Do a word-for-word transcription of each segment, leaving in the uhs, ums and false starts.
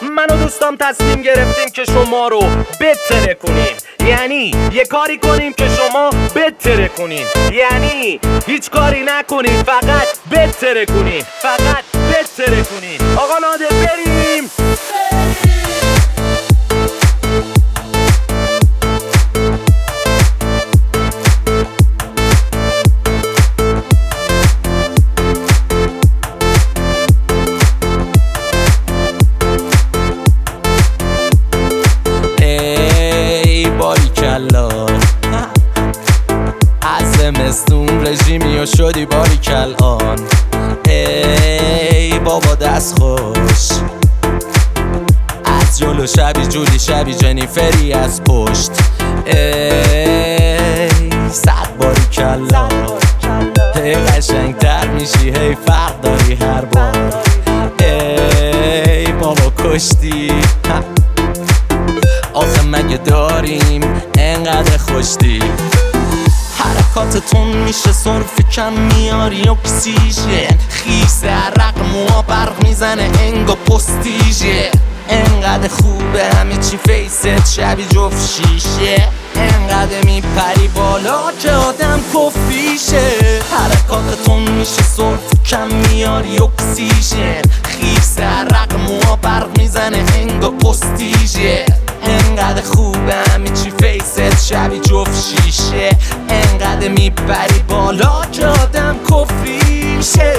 من و دوستام تصمیم گرفتیم که شما رو بتره کنیم، یعنی یه کاری کنیم که شما بتره کنین، یعنی هیچ کاری نکنین فقط بتره کنین، فقط بتره کنین. آقا نادر بریم. از زمستون رژیمی و شدی باریکل آن. ای بابا دست خوش از جلو شبی جولی شبی جنیفری از پشت. ای صد باریکل هی قشنگ تر میشی هی فرق داری هر بار. ای بابا کشتی آخه مگه داریم انقدر خوشتی؟ حرکاتتون میشه صرف کم میاری اکسیژن، خیس عرق موها برق میزنه انگا پستیژه. انقدر خوبه همه چی فیست شبی جفت شیشه، انقدر میپری بالا که آدم کفیشه. حرکاتتون میشه صرف کم میاری اکسیژن، خیس عرق موها برق میزنه انگا پستیژه. انقدر خوبه همه چی فیست شبی جفت شیشه، انقدر میپری بالا که آدم کفیشه.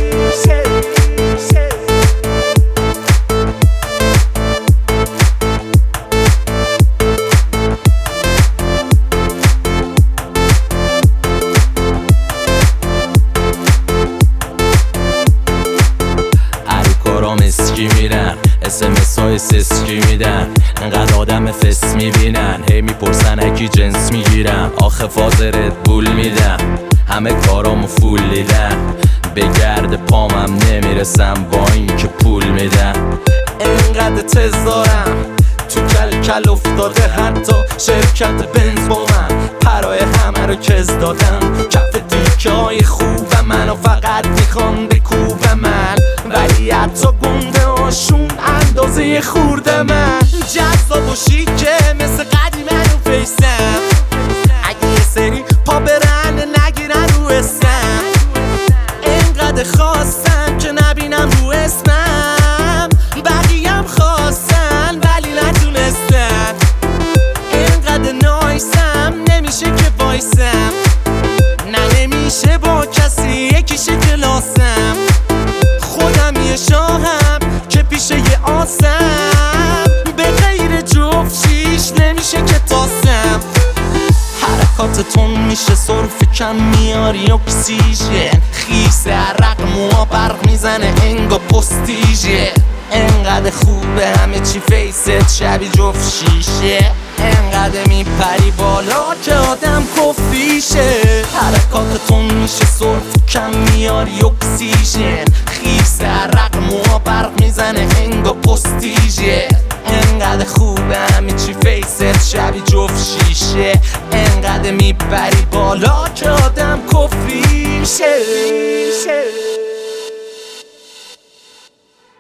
اسکی میرن اسمس های سسکی میدن، انقدر آدم فس میبینن هی میپرسن اکی جنس میگیرم. آخه فاز ردبول میدم همه کارامو فول دیدم، به گرد پامم نمیرسم با این که پول میدم. انقدر تز دارم تو کل کل افتاده حتی شرکت بنز با من، پرای همه رو کز دادم کف دیکه های خوب منو فقط میخوان بکوب من، ولی حتی گنده هاشون اندازه خورده من. جذاب و شیکه مثل قدیم رو فیسم، اگه یه سری پا برن نگیرن رو اسم، اینقدر خواستم که نبینم رو اسمم، بقیم خواستن ولی نتونستن. اینقدر نایسم نمیشه که وایسم، نه نمیشه با کسی یکیشه کلاسم، خودم یه شاهم که پیش یه آسم، به غیر جفت شیش نمیشه که تاسم. حرکاتتون میشه صرف کم میاری اکسیژن، خیس عرق موها برق میزنه انگا پستیژه. انقدر خوبه همه چی فیست شبی جفت شیشه، انقدر میپری بالا که آدم کفیشه. حرکاتتون میشه صرف کم میاری اکسیژن، خیس عرق موها برق میزنه انگا پستیژه. انقدر خوبه همه چی فیست شبی جفت شیشه، انقدر میپری بالا که آدم کفیشه.